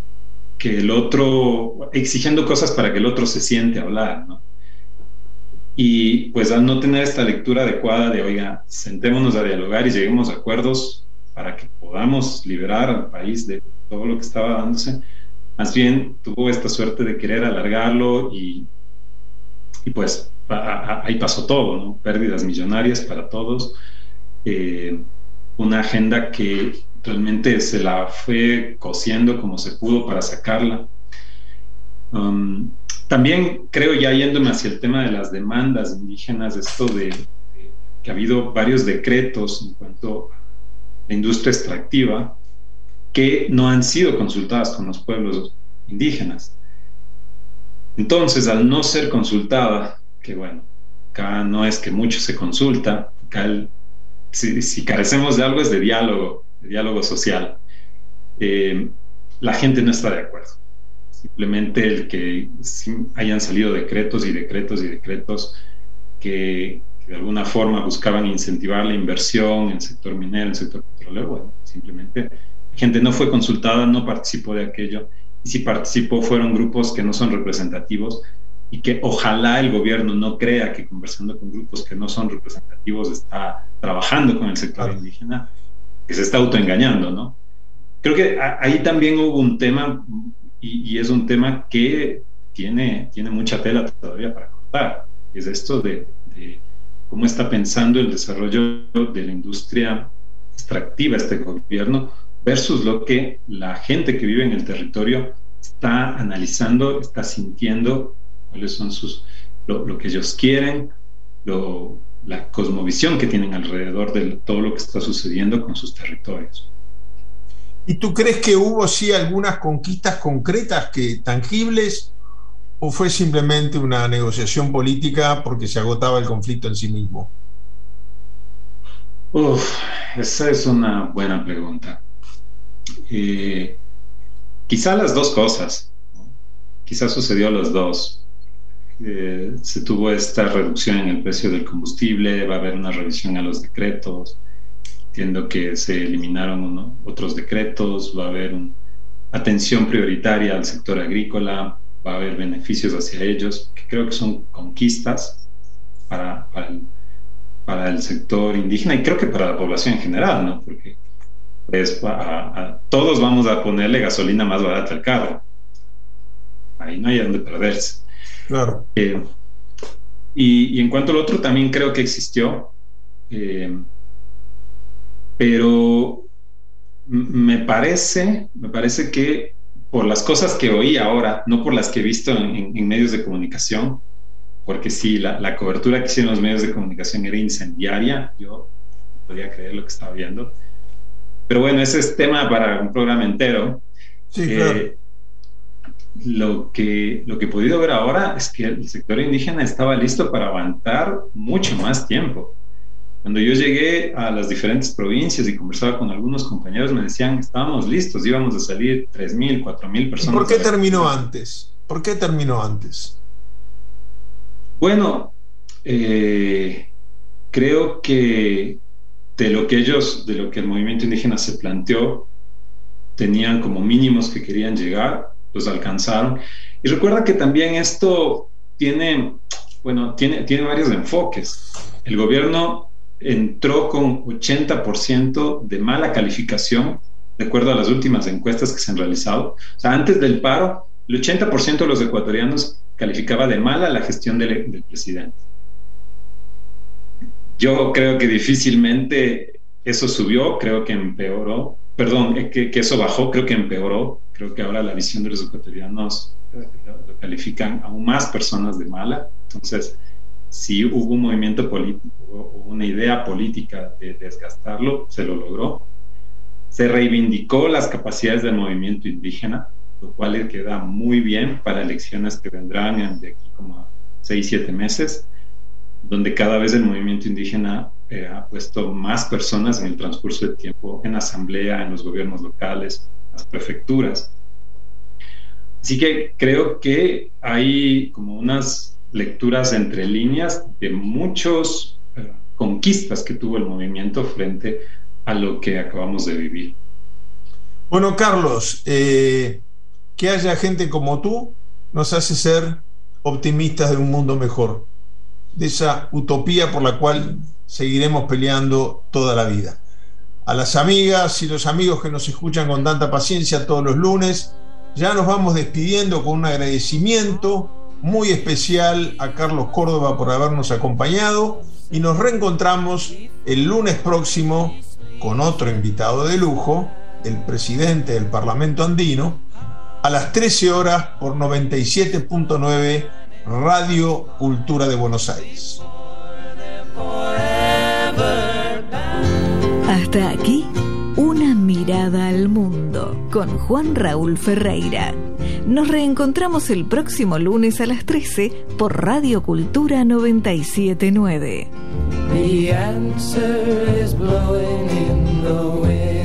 Speaker 5: que el otro, exigiendo cosas para que el otro se siente a hablar, ¿no? Y pues al no tener esta lectura adecuada de, oiga, sentémonos a dialogar y lleguemos a acuerdos para que podamos liberar al país de todo lo que estaba dándose, más bien tuvo esta suerte de querer alargarlo y, y pues a, a, ahí pasó todo, ¿no? Pérdidas millonarias para todos, eh, una agenda que realmente se la fue cosiendo como se pudo para sacarla. Um, también creo, ya yéndome hacia el tema de las demandas indígenas, esto de, de que ha habido varios decretos en cuanto a la industria extractiva que no han sido consultadas con los pueblos indígenas. Entonces, al no ser consultada, que bueno, acá no es que mucho se consulta, acá el, si, si carecemos de algo es de diálogo, de diálogo social. Eh, la gente no está de acuerdo. Simplemente el que hayan salido decretos y decretos y decretos que, que de alguna forma buscaban incentivar la inversión en el sector minero, en el sector petrolero, bueno, simplemente la gente no fue consultada, no participó de aquello, y si participó fueron grupos que no son representativos y que ojalá el gobierno no crea que conversando con grupos que no son representativos está trabajando con el sector claro. indígena, que se está autoengañando, ¿no? Creo que ahí también hubo un tema, y, y es un tema que tiene, tiene mucha tela todavía para cortar, y es esto de, de cómo está pensando el desarrollo de la industria extractiva este gobierno versus lo que la gente que vive en el territorio está analizando, está sintiendo, cuáles son sus, lo, lo que ellos quieren, lo, la cosmovisión que tienen alrededor de todo lo que está sucediendo con sus territorios.
Speaker 3: ¿Y tú crees que hubo sí algunas conquistas concretas, que tangibles, o fue simplemente una negociación política porque se agotaba el conflicto en sí mismo?
Speaker 5: Uf, esa es una buena pregunta. Eh, quizá las dos cosas, ¿no? Quizá sucedió los dos. Eh, se tuvo esta reducción en el precio del combustible, va a haber una revisión a los decretos, entiendo que se eliminaron uno, otros decretos, va a haber una atención prioritaria al sector agrícola, va a haber beneficios hacia ellos, que creo que son conquistas para, para, el, para el sector indígena y creo que para la población en general, ¿no? Porque pues, a, a, todos vamos a ponerle gasolina más barata al carro, ahí no hay dónde perderse.
Speaker 3: Claro.
Speaker 5: Eh, y, y en cuanto al otro, también creo que existió, eh, pero me parece, me parece que por las cosas que oí ahora, no por las que he visto en, en, en medios de comunicación, porque sí, la, la cobertura que hicieron los medios de comunicación era incendiaria, yo no podía creer lo que estaba viendo, pero bueno, ese es tema para un programa entero.
Speaker 3: Sí, claro.
Speaker 5: Eh, Lo que, lo que he podido ver ahora es que el sector indígena estaba listo para aguantar mucho más tiempo. Cuando yo llegué a las diferentes provincias y conversaba con algunos compañeros, me decían, estábamos listos, íbamos a salir tres mil, cuatro mil personas.
Speaker 3: ¿Y por qué terminó antes? ¿Por qué terminó antes?
Speaker 5: Bueno, eh, creo que de lo que ellos, de lo que el movimiento indígena se planteó, tenían como mínimos que querían llegar, los alcanzaron. Y recuerda que también esto tiene, bueno, tiene, tiene varios enfoques. El gobierno entró con ochenta por ciento de mala calificación, de acuerdo a las últimas encuestas que se han realizado. O sea, antes del paro, el ochenta por ciento de los ecuatorianos calificaba de mala la gestión del, del presidente. Yo creo que difícilmente eso subió, creo que empeoró. Perdón, que, que eso bajó, creo que empeoró. Creo que ahora la visión de los ecuatorianos lo califican aún más personas de mala. Entonces, si hubo un movimiento político o una idea política de desgastarlo, se lo logró. Se reivindicó las capacidades del movimiento indígena, lo cual le queda muy bien para elecciones que vendrán de aquí como a seis, siete meses, donde cada vez el movimiento indígena eh, ha puesto más personas en el transcurso del tiempo en asamblea, en los gobiernos locales, las prefecturas. Así que creo que hay como unas lecturas entre líneas de muchas eh, conquistas que tuvo el movimiento frente a lo que acabamos de vivir.
Speaker 3: Bueno, Carlos, eh, que haya gente como tú nos hace ser optimistas de un mundo mejor. de esa utopía por la cual seguiremos peleando toda la vida. A las amigas y los amigos que nos escuchan con tanta paciencia todos los lunes, ya nos vamos despidiendo con un agradecimiento muy especial a Carlos Córdoba por habernos acompañado, y nos reencontramos el lunes próximo con otro invitado de lujo, el presidente del Parlamento Andino, a las trece horas por noventa y siete punto nueve Radio Cultura de Buenos Aires.
Speaker 2: Hasta aquí, una mirada al mundo con Juan Raúl Ferreira. Nos reencontramos el próximo lunes a las trece por Radio Cultura noventa y siete punto nueve.
Speaker 1: The answer is blowing in the wind.